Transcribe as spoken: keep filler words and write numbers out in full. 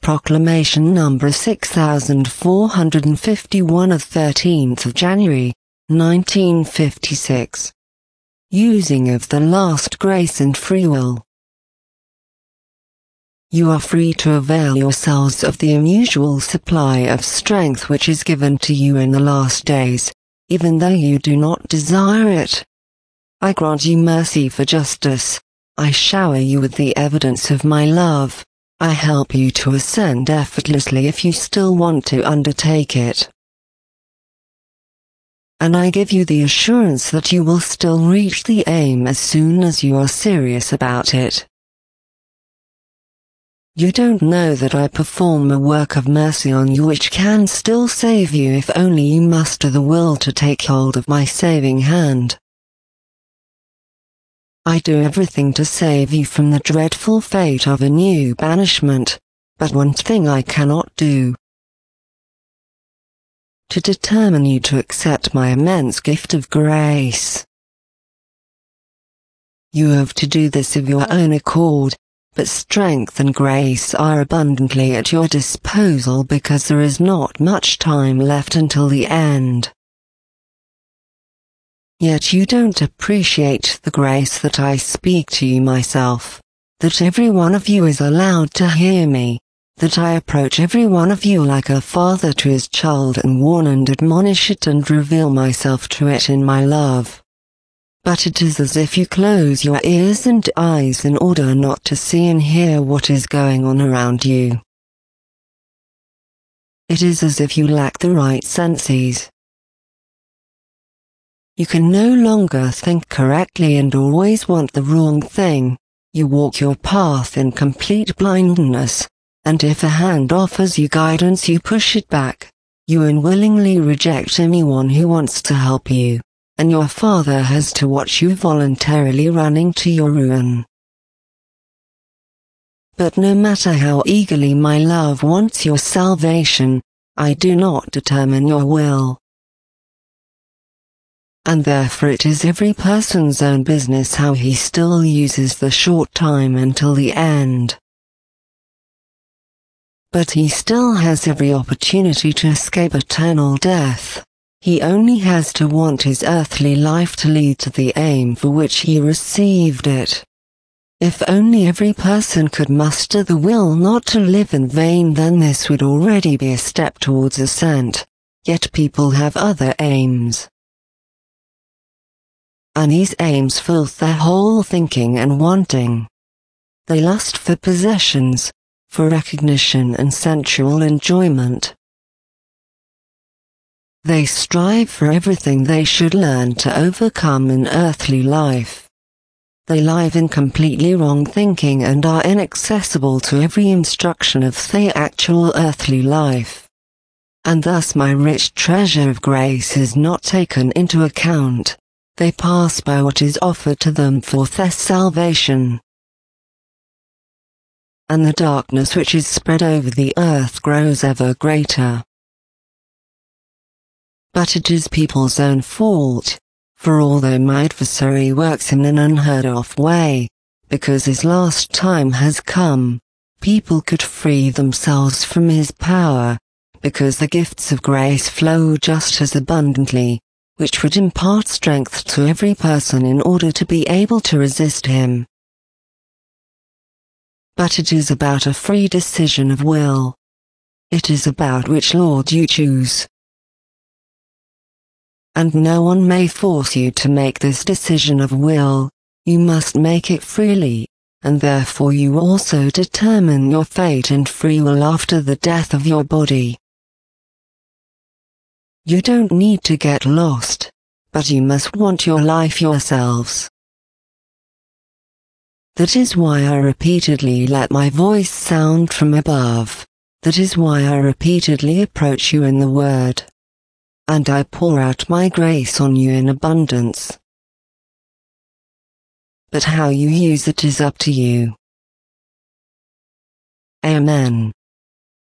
Proclamation number six thousand four hundred fifty-one of thirteenth of January, nineteen fifty-six. Using of the last grace and free will. You are free to avail yourselves of the unusual supply of strength which is given to you in the last days, even though you do not desire it. I grant you mercy for justice. I shower you with the evidence of my love. I help you to ascend effortlessly if you still want to undertake it. And I give you the assurance that you will still reach the aim as soon as you are serious about it. You don't know that I perform a work of mercy on you which can still save you if only you muster the will to take hold of my saving hand. I do everything to save you from the dreadful fate of a new banishment, but one thing I cannot do. To determine you to accept my immense gift of grace. You have to do this of your own accord, but strength and grace are abundantly at your disposal because there is not much time left until the end. Yet you don't appreciate the grace that I speak to you myself, that every one of you is allowed to hear me, that I approach every one of you like a father to his child and warn and admonish it and reveal myself to it in my love. But it is as if you close your ears and eyes in order not to see and hear what is going on around you. It is as if you lack the right senses. You can no longer think correctly and always want the wrong thing. You walk your path in complete blindness, and if a hand offers you guidance you push it back. You unwillingly reject anyone who wants to help you, and your father has to watch you voluntarily running to your ruin. But no matter how eagerly my love wants your salvation, I do not determine your will. And therefore it is every person's own business how he still uses the short time until the end. But he still has every opportunity to escape eternal death. He only has to want his earthly life to lead to the aim for which he received it. If only every person could muster the will not to live in vain, then this would already be a step towards ascent. Yet people have other aims. And these aims fill their whole thinking and wanting. They lust for possessions, for recognition and sensual enjoyment. They strive for everything they should learn to overcome in earthly life. They live in completely wrong thinking and are inaccessible to every instruction of the actual earthly life. And thus my rich treasure of grace is not taken into account. They pass by what is offered to them for their salvation. And the darkness which is spread over the earth grows ever greater. But it is people's own fault, for although my adversary works in an unheard of way, because his last time has come, people could free themselves from his power, because the gifts of grace flow just as abundantly, which would impart strength to every person in order to be able to resist him. But it is about a free decision of will. It is about which Lord you choose. And no one may force you to make this decision of will. You must make it freely, and therefore you also determine your fate and free will after the death of your body. You don't need to get lost, but you must want your life yourselves. That is why I repeatedly let my voice sound from above. That is why I repeatedly approach you in the word. And I pour out my grace on you in abundance. But how you use it is up to you. Amen.